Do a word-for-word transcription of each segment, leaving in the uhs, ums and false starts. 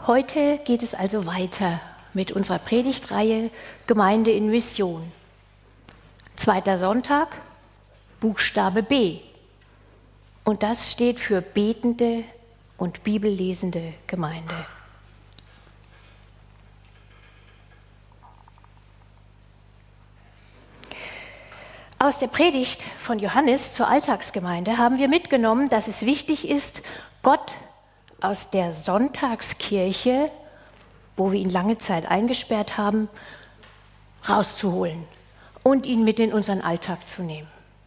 Heute geht es also weiter mit unserer Predigtreihe Gemeinde in Mission. Zweiter Sonntag, Buchstabe B. Und das steht für betende und bibellesende Gemeinde. Aus der Predigt von Johannes zur Alltagsgemeinde haben wir mitgenommen, dass es wichtig ist, Gott aus der Sonntagskirche, wo wir ihn lange Zeit eingesperrt haben, rauszuholen und ihn mit in unseren Alltag zu nehmen.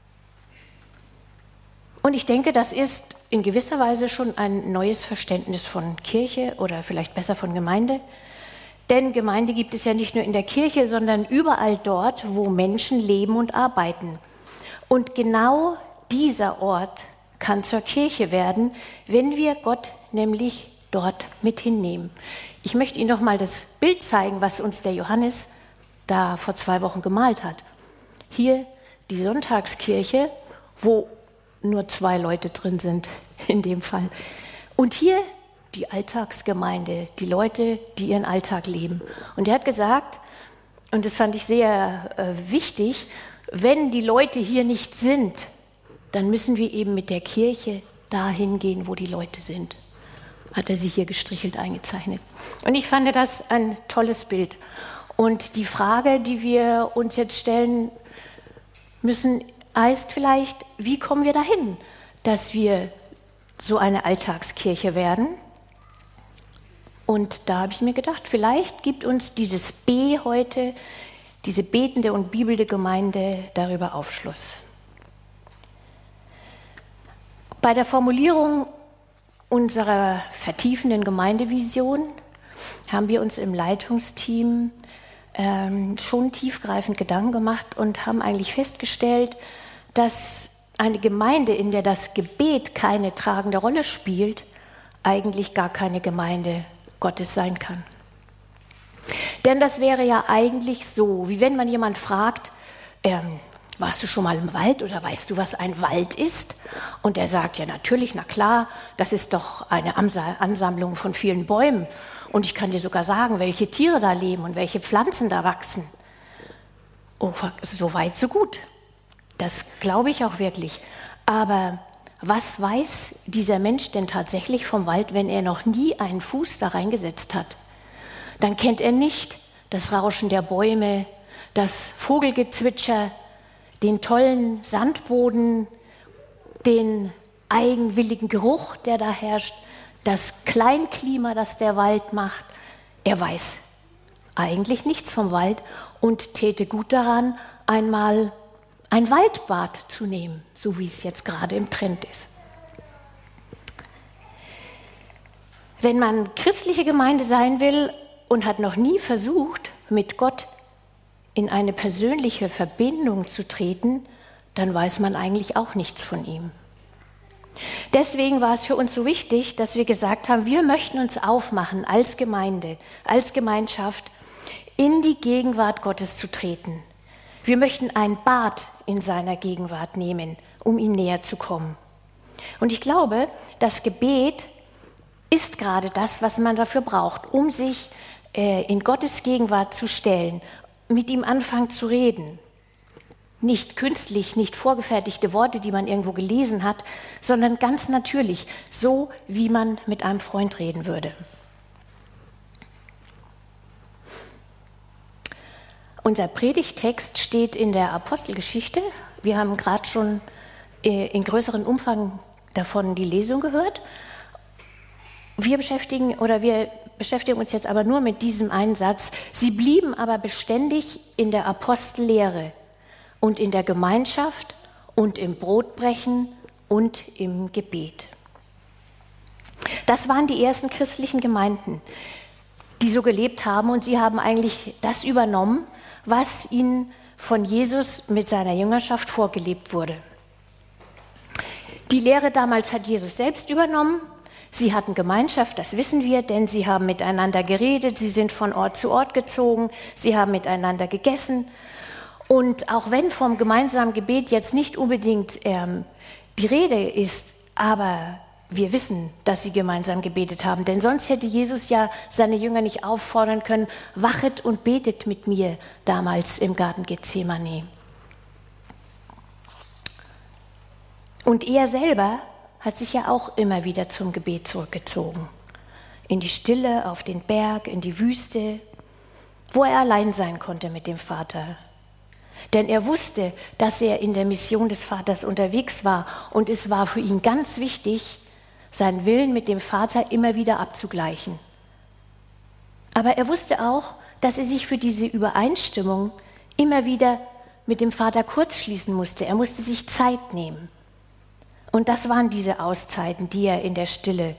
Und ich denke, das ist in gewisser Weise schon ein neues Verständnis von Kirche oder vielleicht besser von Gemeinde. Denn Gemeinde gibt es ja nicht nur in der Kirche, sondern überall dort, wo Menschen leben und arbeiten. Und genau dieser Ort kann zur Kirche werden, wenn wir Gott nämlich dort mit hinnehmen. Ich möchte Ihnen noch mal das Bild zeigen, was uns der Johannes da vor zwei Wochen gemalt hat. Hier die Sonntagskirche, wo nur zwei Leute drin sind in dem Fall. Und hier die Alltagsgemeinde, die Leute, die ihren Alltag leben. Und er hat gesagt, und das fand ich sehr äh, wichtig, wenn die Leute hier nicht sind, dann müssen wir eben mit der Kirche dahin gehen, wo die Leute sind. Hat er sich hier gestrichelt eingezeichnet. Und ich fand das ein tolles Bild. Und die Frage, die wir uns jetzt stellen müssen, heißt vielleicht, wie kommen wir dahin, dass wir so eine Alltagskirche werden? Und da habe ich mir gedacht, vielleicht gibt uns dieses B heute, diese betende und bibelnde Gemeinde, darüber Aufschluss. Bei der Formulierung unserer vertiefenden Gemeindevision haben wir uns im Leitungsteam ähm, schon tiefgreifend Gedanken gemacht und haben eigentlich festgestellt, dass eine Gemeinde, in der das Gebet keine tragende Rolle spielt, eigentlich gar keine Gemeinde Gottes sein kann. Denn das wäre ja eigentlich so, wie wenn man jemand fragt, ähm, warst du schon mal im Wald oder weißt du, was ein Wald ist? Und er sagt, ja natürlich, na klar, das ist doch eine Ansammlung von vielen Bäumen. Und ich kann dir sogar sagen, welche Tiere da leben und welche Pflanzen da wachsen. Oh, so weit, so gut. Das glaube ich auch wirklich. Aber was weiß dieser Mensch denn tatsächlich vom Wald, wenn er noch nie einen Fuß da reingesetzt hat? Dann kennt er nicht das Rauschen der Bäume, das Vogelgezwitscher, den tollen Sandboden, den eigenwilligen Geruch, der da herrscht, das Kleinklima, das der Wald macht. Er weiß eigentlich nichts vom Wald und täte gut daran, einmal ein Waldbad zu nehmen, so wie es jetzt gerade im Trend ist. Wenn man christliche Gemeinde sein will und hat noch nie versucht, mit Gott in eine persönliche Verbindung zu treten, dann weiß man eigentlich auch nichts von ihm. Deswegen war es für uns so wichtig, dass wir gesagt haben, wir möchten uns aufmachen als Gemeinde, als Gemeinschaft, in die Gegenwart Gottes zu treten. Wir möchten ein Bad in seiner Gegenwart nehmen, um ihm näher zu kommen. Und ich glaube, das Gebet ist gerade das, was man dafür braucht, um sich äh, in Gottes Gegenwart zu stellen, mit ihm anfangen zu reden. Nicht künstlich, nicht vorgefertigte Worte, die man irgendwo gelesen hat, sondern ganz natürlich, so wie man mit einem Freund reden würde. Unser Predigttext steht in der Apostelgeschichte. Wir haben gerade schon in größerem Umfang davon die Lesung gehört. Wir beschäftigen oder wir beschäftigen uns jetzt aber nur mit diesem einen Satz. Sie blieben aber beständig in der Apostellehre und in der Gemeinschaft und im Brotbrechen und im Gebet. Das waren die ersten christlichen Gemeinden, die so gelebt haben, und sie haben eigentlich das übernommen, was ihnen von Jesus mit seiner Jüngerschaft vorgelebt wurde. Die Lehre damals hat Jesus selbst übernommen. Sie hatten Gemeinschaft, das wissen wir, denn sie haben miteinander geredet, sie sind von Ort zu Ort gezogen, sie haben miteinander gegessen. Und auch wenn vom gemeinsamen Gebet jetzt nicht unbedingt ähm, die Rede ist, aber wir wissen, dass sie gemeinsam gebetet haben, denn sonst hätte Jesus ja seine Jünger nicht auffordern können, wachet und betet mit mir damals im Garten Gethsemane. Und er selber hat sich ja auch immer wieder zum Gebet zurückgezogen. In die Stille, auf den Berg, in die Wüste, wo er allein sein konnte mit dem Vater. Denn er wusste, dass er in der Mission des Vaters unterwegs war und es war für ihn ganz wichtig, seinen Willen mit dem Vater immer wieder abzugleichen. Aber er wusste auch, dass er sich für diese Übereinstimmung immer wieder mit dem Vater kurzschließen musste. Er musste sich Zeit nehmen. Und das waren diese Auszeiten, die er in der Stille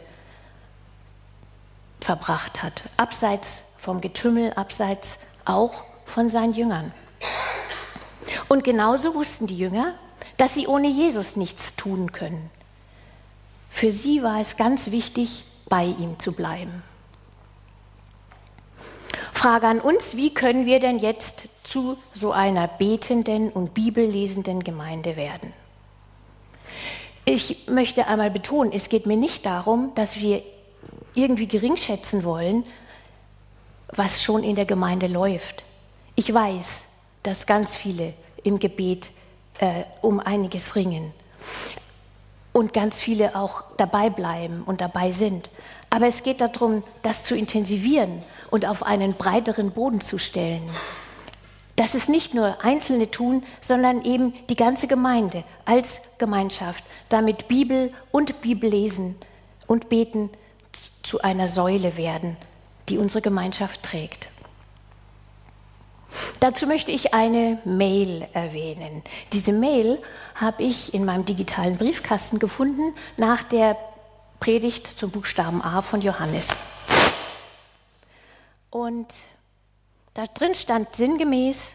verbracht hat. Abseits vom Getümmel, abseits auch von seinen Jüngern. Und genauso wussten die Jünger, dass sie ohne Jesus nichts tun können. Für sie war es ganz wichtig, bei ihm zu bleiben. Frage an uns, wie können wir denn jetzt zu so einer betenden und bibellesenden Gemeinde werden? Ich möchte einmal betonen, es geht mir nicht darum, dass wir irgendwie geringschätzen wollen, was schon in der Gemeinde läuft. Ich weiß, dass ganz viele im Gebet äh, um einiges ringen und ganz viele auch dabei bleiben und dabei sind. Aber es geht darum, das zu intensivieren und auf einen breiteren Boden zu stellen. Dass es nicht nur Einzelne tun, sondern eben die ganze Gemeinde als Gemeinschaft, damit Bibel und Bibellesen und Beten zu einer Säule werden, die unsere Gemeinschaft trägt. Dazu möchte ich eine Mail erwähnen. Diese Mail habe ich in meinem digitalen Briefkasten gefunden nach der Predigt zum Buchstaben A von Johannes. Und da drin stand sinngemäß: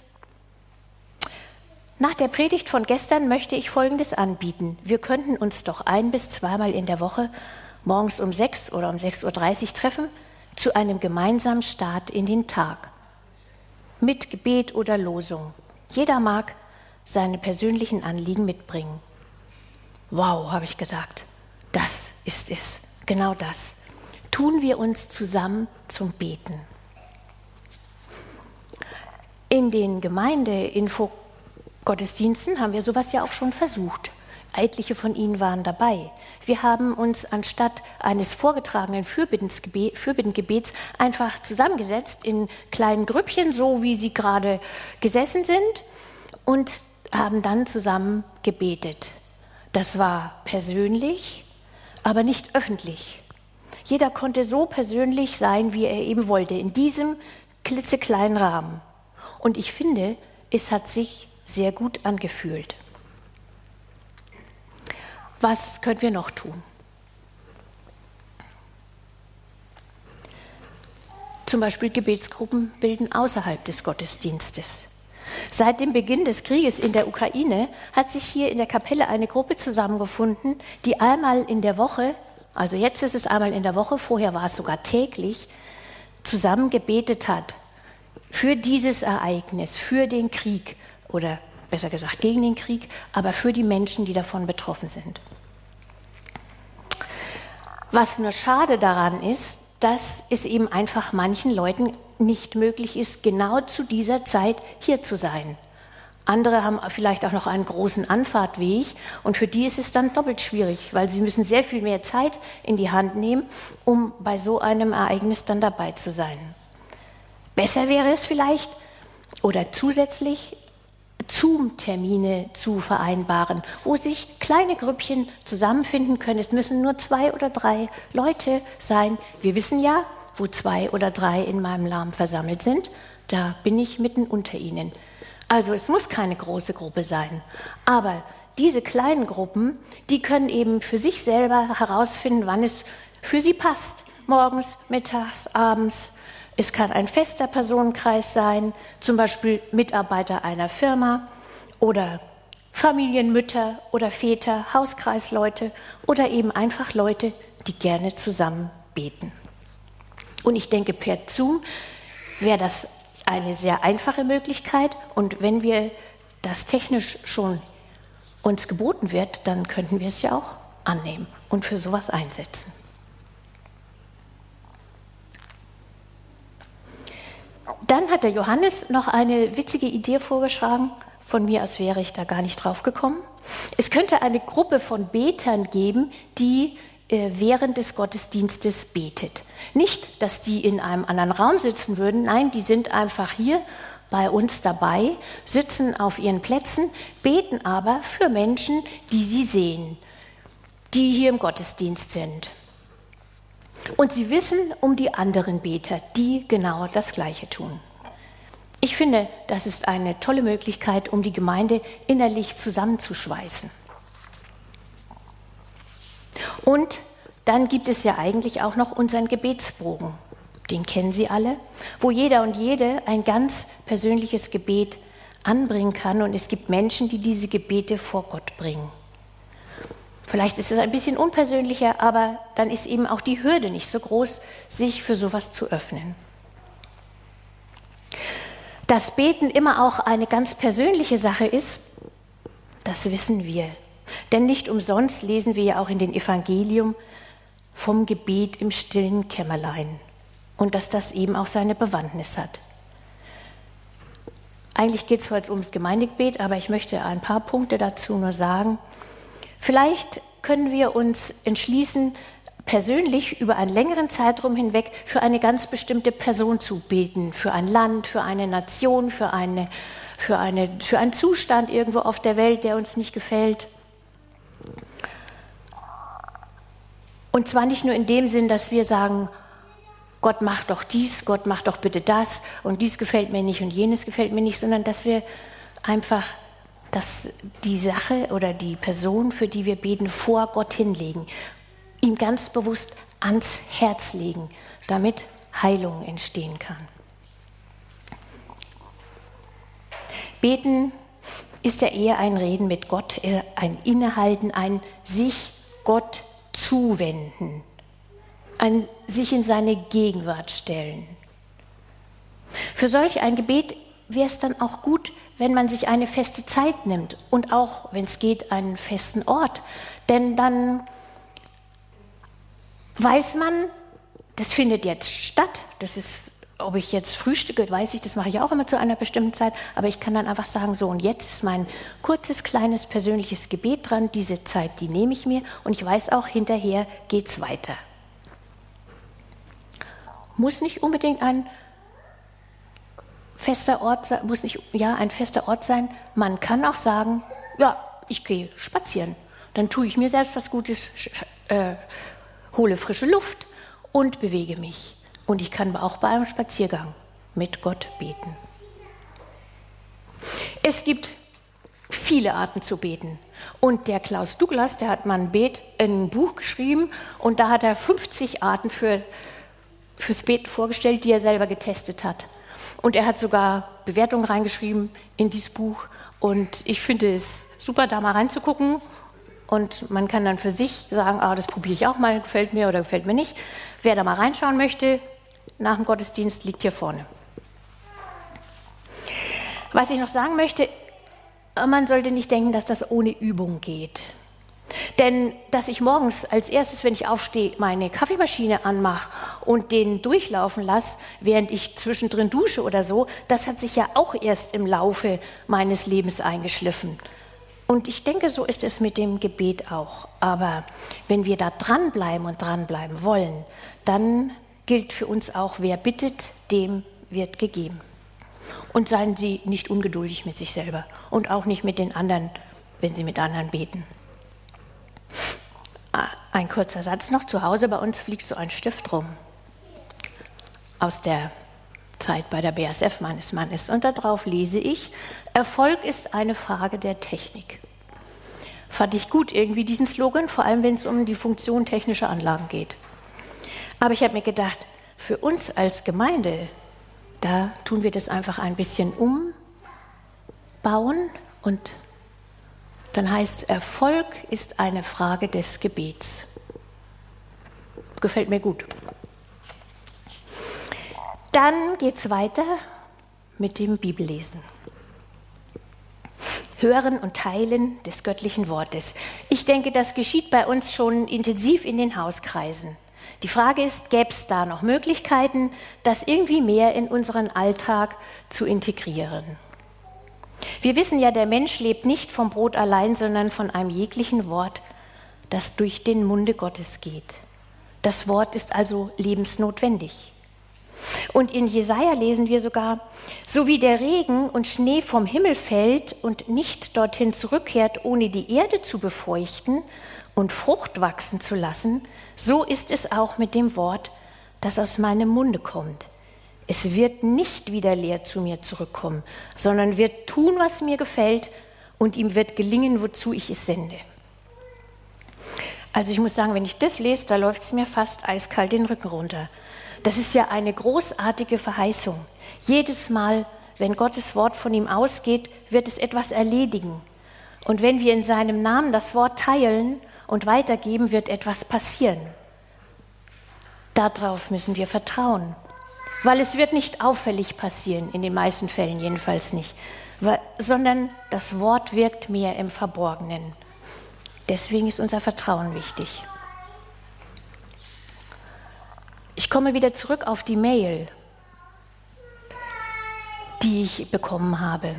Nach der Predigt von gestern möchte ich Folgendes anbieten. Wir könnten uns doch ein- bis zweimal in der Woche morgens um sechs oder um sechs Uhr dreißig treffen zu einem gemeinsamen Start in den Tag. Mit Gebet oder Losung. Jeder mag seine persönlichen Anliegen mitbringen. Wow, habe ich gesagt, das ist es, genau das. Tun wir uns zusammen zum Beten. In den Gemeinde-Info-Gottesdiensten haben wir sowas ja auch schon versucht. Etliche von Ihnen waren dabei. Wir haben uns anstatt eines vorgetragenen Fürbittengebets einfach zusammengesetzt in kleinen Grüppchen, so wie sie gerade gesessen sind, und haben dann zusammen gebetet. Das war persönlich, aber nicht öffentlich. Jeder konnte so persönlich sein, wie er eben wollte, in diesem klitzekleinen Rahmen. Und ich finde, es hat sich sehr gut angefühlt. Was können wir noch tun? Zum Beispiel Gebetsgruppen bilden außerhalb des Gottesdienstes. Seit dem Beginn des Krieges in der Ukraine hat sich hier in der Kapelle eine Gruppe zusammengefunden, die einmal in der Woche, also jetzt ist es einmal in der Woche, vorher war es sogar täglich, zusammen gebetet hat für dieses Ereignis, für den Krieg oder besser gesagt gegen den Krieg, aber für die Menschen, die davon betroffen sind. Was nur schade daran ist, dass es eben einfach manchen Leuten nicht möglich ist, genau zu dieser Zeit hier zu sein. Andere haben vielleicht auch noch einen großen Anfahrtweg und für die ist es dann doppelt schwierig, weil sie müssen sehr viel mehr Zeit in die Hand nehmen, um bei so einem Ereignis dann dabei zu sein. Besser wäre es vielleicht, oder zusätzlich Zoom-Termine zu vereinbaren, wo sich kleine Grüppchen zusammenfinden können. Es müssen nur zwei oder drei Leute sein. Wir wissen ja, wo zwei oder drei in meinem Namen versammelt sind, da bin ich mitten unter ihnen. Also es muss keine große Gruppe sein. Aber diese kleinen Gruppen, die können eben für sich selber herausfinden, wann es für sie passt. Morgens, mittags, abends. Es kann ein fester Personenkreis sein, zum Beispiel Mitarbeiter einer Firma oder Familienmütter oder Väter, Hauskreisleute oder eben einfach Leute, die gerne zusammen beten. Und ich denke, per Zoom wäre das eine sehr einfache Möglichkeit. Und wenn wir das technisch schon uns geboten wird, dann könnten wir es ja auch annehmen. und für sowas einsetzen. Dann hat der Johannes noch eine witzige Idee vorgeschlagen. Von mir aus wäre ich da gar nicht drauf gekommen. Es könnte eine Gruppe von Betern geben, die äh, während des Gottesdienstes betet. Nicht, dass die in einem anderen Raum sitzen würden, nein, die sind einfach hier bei uns dabei, sitzen auf ihren Plätzen, beten aber für Menschen, die sie sehen, die hier im Gottesdienst sind. Und sie wissen um die anderen Beter, die genau das Gleiche tun. Ich finde, das ist eine tolle Möglichkeit, um die Gemeinde innerlich zusammenzuschweißen. Und dann gibt es ja eigentlich auch noch unseren Gebetsbogen, den kennen Sie alle, wo jeder und jede ein ganz persönliches Gebet anbringen kann. Und es gibt Menschen, die diese Gebete vor Gott bringen. Vielleicht ist es ein bisschen unpersönlicher, aber dann ist eben auch die Hürde nicht so groß, sich für sowas zu öffnen. Dass Beten immer auch eine ganz persönliche Sache ist, das wissen wir. Denn nicht umsonst lesen wir ja auch in den Evangelium vom Gebet im stillen Kämmerlein und dass das eben auch seine Bewandtnis hat. Eigentlich geht es heute ums Gemeindegebet, aber ich möchte ein paar Punkte dazu nur sagen. Vielleicht können wir uns entschließen, persönlich über einen längeren Zeitraum hinweg für eine ganz bestimmte Person zu beten, für ein Land, für eine Nation, für, eine, für, eine, für einen Zustand irgendwo auf der Welt, der uns nicht gefällt. Und zwar nicht nur in dem Sinn, dass wir sagen, Gott macht doch dies, Gott macht doch bitte das und dies gefällt mir nicht und jenes gefällt mir nicht, sondern dass wir einfach dass die Sache oder die Person, für die wir beten, vor Gott hinlegen, ihm ganz bewusst ans Herz legen, damit Heilung entstehen kann. Beten ist ja eher ein Reden mit Gott, ein Innehalten, ein sich Gott zuwenden, ein sich in seine Gegenwart stellen. Für solch ein Gebet wäre es dann auch gut, wenn man sich eine feste Zeit nimmt und auch, wenn es geht, einen festen Ort. Denn dann weiß man, das findet jetzt statt. Das ist, ob ich jetzt frühstücke, weiß ich, das mache ich auch immer zu einer bestimmten Zeit. Aber ich kann dann einfach sagen, so und jetzt ist mein kurzes, kleines, persönliches Gebet dran. Diese Zeit, die nehme ich mir und ich weiß auch, hinterher geht es weiter. Muss nicht unbedingt ein fester Ort, muss nicht ja, ein fester Ort sein. Man kann auch sagen, ja, ich gehe spazieren. Dann tue ich mir selbst was Gutes, äh, hole frische Luft und bewege mich. Und ich kann auch bei einem Spaziergang mit Gott beten. Es gibt viele Arten zu beten. Und der Klaus Douglas, der hat mal ein, Bet, ein Buch geschrieben und da hat er fünfzig Arten für, fürs Beten vorgestellt, die er selber getestet hat. Und er hat sogar Bewertungen reingeschrieben in dieses Buch. Und ich finde es super, da mal reinzugucken. Und man kann dann für sich sagen, ah, das probiere ich auch mal, gefällt mir oder gefällt mir nicht. Wer da mal reinschauen möchte, nach dem Gottesdienst liegt hier vorne. Was ich noch sagen möchte, man sollte nicht denken, dass das ohne Übung geht. Denn dass ich morgens als erstes, wenn ich aufstehe, meine Kaffeemaschine anmache und den durchlaufen lasse, während ich zwischendrin dusche oder so, das hat sich ja auch erst im Laufe meines Lebens eingeschliffen. Und ich denke, so ist es mit dem Gebet auch. Aber wenn wir da dranbleiben und dranbleiben wollen, dann gilt für uns auch, wer bittet, dem wird gegeben. Und seien Sie nicht ungeduldig mit sich selber und auch nicht mit den anderen, wenn Sie mit anderen beten. Ein kurzer Satz noch. Zu Hause bei uns fliegt so ein Stift rum. Aus der Zeit bei der B A S F meines Mannes. Und darauf lese ich, Erfolg ist eine Frage der Technik. Fand ich gut irgendwie diesen Slogan, vor allem wenn es um die Funktion technischer Anlagen geht. Aber ich habe mir gedacht, für uns als Gemeinde, da tun wir das einfach ein bisschen umbauen und dann heißt es, Erfolg ist eine Frage des Gebets. Gefällt mir gut. Dann geht es weiter mit dem Bibellesen. Hören und Teilen des göttlichen Wortes. Ich denke, das geschieht bei uns schon intensiv in den Hauskreisen. Die Frage ist, gäbe es da noch Möglichkeiten, das irgendwie mehr in unseren Alltag zu integrieren? Wir wissen ja, der Mensch lebt nicht vom Brot allein, sondern von einem jeglichen Wort, das durch den Munde Gottes geht. Das Wort ist also lebensnotwendig. Und in Jesaja lesen wir sogar, so wie der Regen und Schnee vom Himmel fällt und nicht dorthin zurückkehrt, ohne die Erde zu befeuchten und Frucht wachsen zu lassen, so ist es auch mit dem Wort, das aus meinem Munde kommt. Es wird nicht wieder leer zu mir zurückkommen, sondern wird tun, was mir gefällt, und ihm wird gelingen, wozu ich es sende. Also ich muss sagen, wenn ich das lese, da läuft es mir fast eiskalt den Rücken runter. Das ist ja eine großartige Verheißung. Jedes Mal, wenn Gottes Wort von ihm ausgeht, wird es etwas erledigen. Und wenn wir in seinem Namen das Wort teilen und weitergeben, wird etwas passieren. Darauf müssen wir vertrauen. Weil es wird nicht auffällig passieren, in den meisten Fällen jedenfalls nicht, weil, sondern das Wort wirkt mehr im Verborgenen. Deswegen ist unser Vertrauen wichtig. Ich komme wieder zurück auf die Mail, die ich bekommen habe.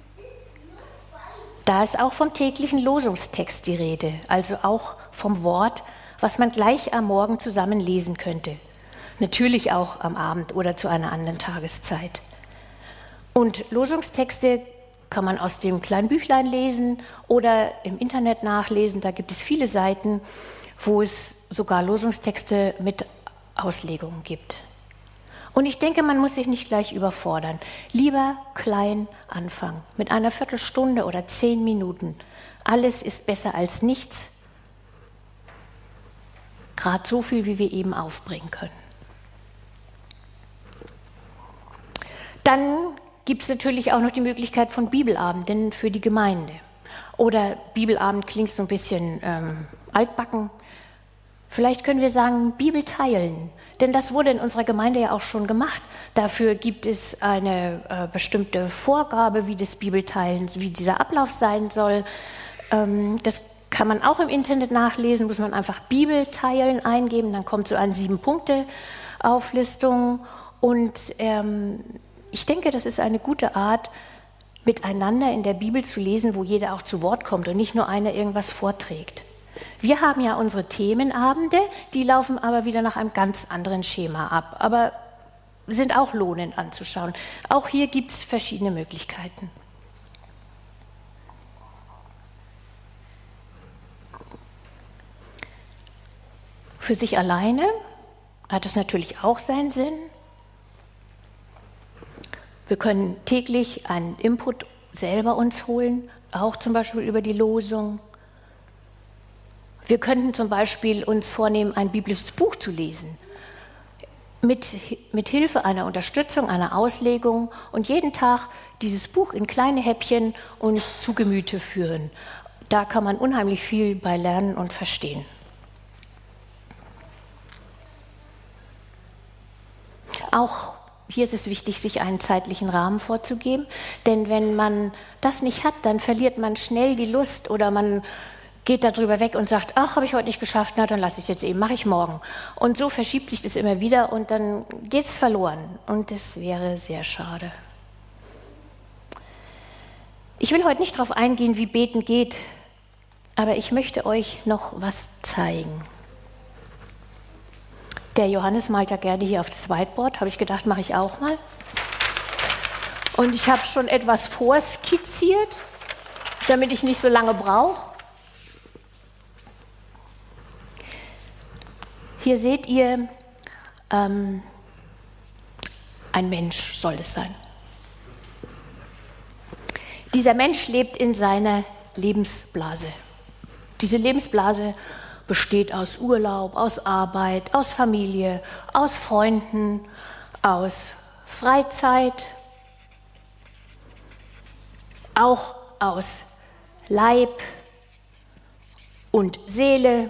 Da ist auch vom täglichen Losungstext die Rede, also auch vom Wort, was man gleich am Morgen zusammen lesen könnte. Natürlich auch am Abend oder zu einer anderen Tageszeit. Und Losungstexte kann man aus dem kleinen Büchlein lesen oder im Internet nachlesen. Da gibt es viele Seiten, wo es sogar Losungstexte mit Auslegungen gibt. Und ich denke, man muss sich nicht gleich überfordern. Lieber klein anfangen, mit einer Viertelstunde oder zehn Minuten. Alles ist besser als nichts. Gerade so viel, wie wir eben aufbringen können. Dann gibt es natürlich auch noch die Möglichkeit von Bibelabenden für die Gemeinde. Oder Bibelabend klingt so ein bisschen ähm, altbacken. Vielleicht können wir sagen, Bibel teilen. Denn das wurde in unserer Gemeinde ja auch schon gemacht. Dafür gibt es eine äh, bestimmte Vorgabe, wie das Bibelteilen, wie dieser Ablauf sein soll. Ähm, das kann man auch im Internet nachlesen, muss man einfach Bibel teilen eingeben, dann kommt so eine Sieben-Punkte-Auflistung. Und ähm, ich denke, das ist eine gute Art, miteinander in der Bibel zu lesen, wo jeder auch zu Wort kommt und nicht nur einer irgendwas vorträgt. Wir haben ja unsere Themenabende, die laufen aber wieder nach einem ganz anderen Schema ab, aber sind auch lohnend anzuschauen. Auch hier gibt es verschiedene Möglichkeiten. Für sich alleine hat es natürlich auch seinen Sinn. Wir können täglich einen Input selber uns holen, auch zum Beispiel über die Losung. Wir könnten zum Beispiel uns vornehmen, ein biblisches Buch zu lesen, mit, mit Hilfe einer Unterstützung, einer Auslegung und jeden Tag dieses Buch in kleine Häppchen uns zu Gemüte führen. Da kann man unheimlich viel bei lernen und verstehen. Auch hier ist es wichtig, sich einen zeitlichen Rahmen vorzugeben, denn wenn man das nicht hat, dann verliert man schnell die Lust oder man geht darüber weg und sagt, ach, habe ich heute nicht geschafft, na dann lasse ich es jetzt eben, mache ich morgen. Und so verschiebt sich das immer wieder und dann geht es verloren und das wäre sehr schade. Ich will heute nicht darauf eingehen, wie Beten geht, aber ich möchte euch noch was zeigen. Der Johannes malt ja gerne hier auf das Whiteboard, habe ich gedacht, mache ich auch mal. Und ich habe schon etwas vorskizziert, damit ich nicht so lange brauche. Hier seht ihr, ähm, ein Mensch soll es sein. Dieser Mensch lebt in seiner Lebensblase. Diese Lebensblase besteht aus Urlaub, aus Arbeit, aus Familie, aus Freunden, aus Freizeit, auch aus Leib und Seele,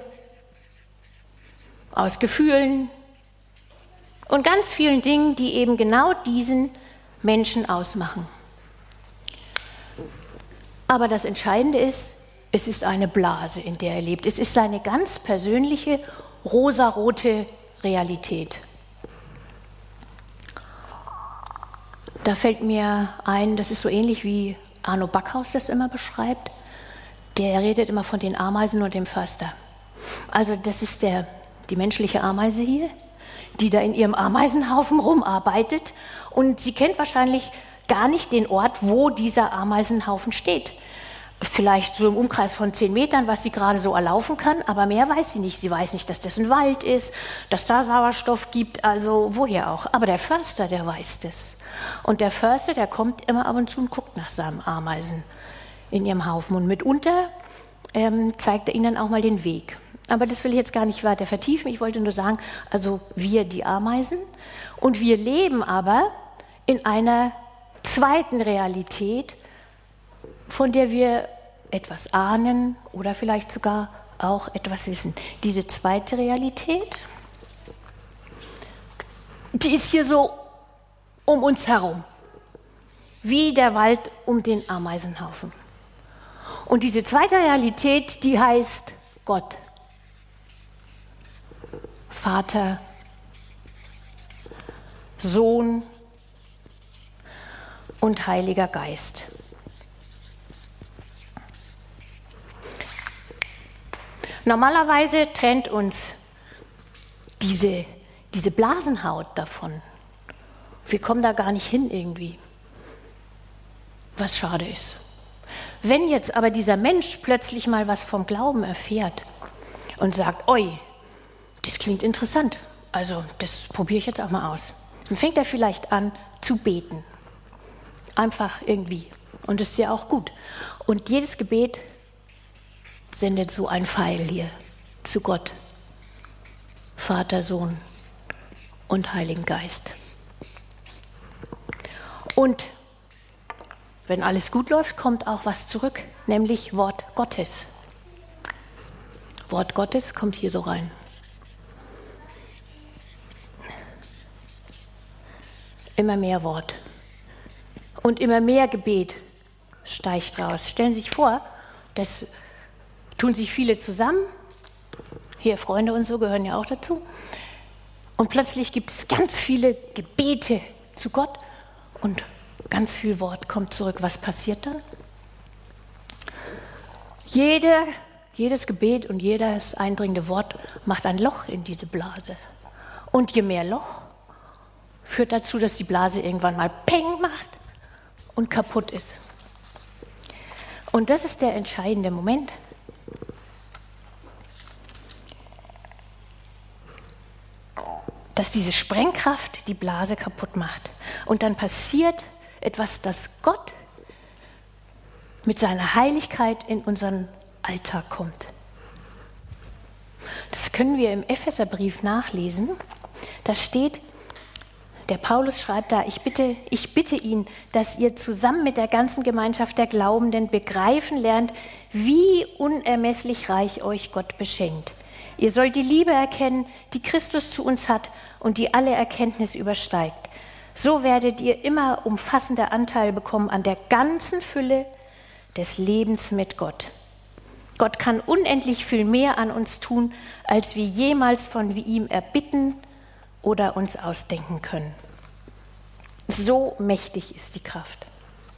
aus Gefühlen und ganz vielen Dingen, die eben genau diesen Menschen ausmachen. Aber das Entscheidende ist, es ist eine Blase, in der er lebt. Es ist seine ganz persönliche, rosarote Realität. Da fällt mir ein, das ist so ähnlich wie Arno Backhaus das immer beschreibt. Der redet immer von den Ameisen und dem Förster. Also das ist der, die menschliche Ameise hier, die da in ihrem Ameisenhaufen rumarbeitet. Und sie kennt wahrscheinlich gar nicht den Ort, wo dieser Ameisenhaufen steht. Vielleicht so im Umkreis von zehn Metern, was sie gerade so erlaufen kann, aber mehr weiß sie nicht. Sie weiß nicht, dass das ein Wald ist, dass da Sauerstoff gibt, also woher auch. Aber der Förster, der weiß das. Und der Förster, der kommt immer ab und zu und guckt nach seinem Ameisen in ihrem Haufen. Und mitunter ähm, zeigt er ihnen auch mal den Weg. Aber das will ich jetzt gar nicht weiter vertiefen. Ich wollte nur sagen, also wir die Ameisen und wir leben aber in einer zweiten Realität, von der wir etwas ahnen oder vielleicht sogar auch etwas wissen. Diese zweite Realität, die ist hier so um uns herum, wie der Wald um den Ameisenhaufen. Und diese zweite Realität, die heißt Gott. Vater, Sohn und Heiliger Geist. Normalerweise trennt uns diese, diese Blasenhaut davon. Wir kommen da gar nicht hin irgendwie, was schade ist. Wenn jetzt aber dieser Mensch plötzlich mal was vom Glauben erfährt und sagt, oi, das klingt interessant, also das probiere ich jetzt auch mal aus. Dann fängt er vielleicht an zu beten. Einfach irgendwie. Und das ist ja auch gut. Und jedes Gebet sendet so ein Pfeil hier zu Gott, Vater, Sohn und Heiligen Geist. Und wenn alles gut läuft, kommt auch was zurück, nämlich Wort Gottes. Wort Gottes kommt hier so rein. Immer mehr Wort und immer mehr Gebet steigt raus. Stellen Sie sich vor, das tun sich viele zusammen, hier Freunde und so gehören ja auch dazu, und plötzlich gibt es ganz viele Gebete zu Gott und ganz viel Wort kommt zurück. Was passiert dann? Jede, jedes Gebet und jedes eindringende Wort macht ein Loch in diese Blase. Und je mehr Loch, führt dazu, dass die Blase irgendwann mal Peng macht und kaputt ist. Und das ist der entscheidende Moment. Dass diese Sprengkraft die Blase kaputt macht. Und dann passiert etwas, dass Gott mit seiner Heiligkeit in unseren Alltag kommt. Das können wir im Epheserbrief nachlesen. Da steht, der Paulus schreibt da, ich bitte, ich bitte ihn, dass ihr zusammen mit der ganzen Gemeinschaft der Glaubenden begreifen lernt, wie unermesslich reich euch Gott beschenkt. Ihr sollt die Liebe erkennen, die Christus zu uns hat und die alle Erkenntnis übersteigt. So werdet ihr immer umfassender Anteil bekommen an der ganzen Fülle des Lebens mit Gott. Gott kann unendlich viel mehr an uns tun, als wir jemals von ihm erbitten oder uns ausdenken können. So mächtig ist die Kraft.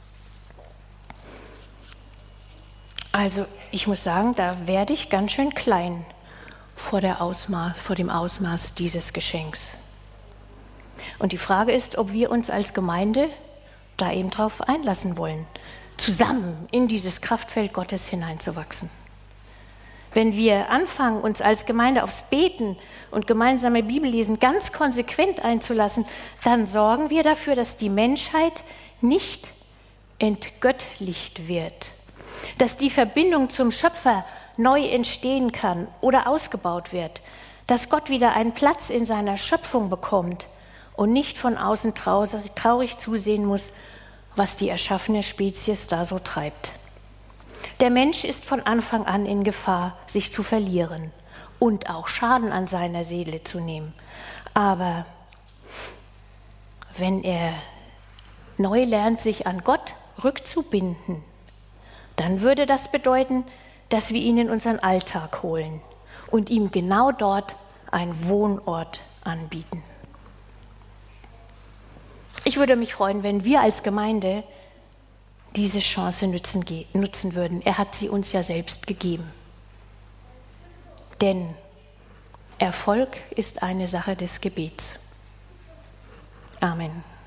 Also ich muss sagen, da werde ich ganz schön klein vor, der Ausmaß, vor dem Ausmaß dieses Geschenks. Und die Frage ist, ob wir uns als Gemeinde da eben drauf einlassen wollen, zusammen in dieses Kraftfeld Gottes hineinzuwachsen. Wenn wir anfangen, uns als Gemeinde aufs Beten und gemeinsame Bibellesen ganz konsequent einzulassen, dann sorgen wir dafür, dass die Menschheit nicht entgöttlicht wird, dass die Verbindung zum Schöpfer neu entstehen kann oder ausgebaut wird, dass Gott wieder einen Platz in seiner Schöpfung bekommt und nicht von außen traurig, traurig zusehen muss, was die erschaffene Spezies da so treibt. Der Mensch ist von Anfang an in Gefahr, sich zu verlieren und auch Schaden an seiner Seele zu nehmen. Aber wenn er neu lernt, sich an Gott rückzubinden, dann würde das bedeuten, dass wir ihn in unseren Alltag holen und ihm genau dort einen Wohnort anbieten. Ich würde mich freuen, wenn wir als Gemeinde diese Chance nutzen, nutzen würden. Er hat sie uns ja selbst gegeben. Denn Erfolg ist eine Sache des Gebets. Amen.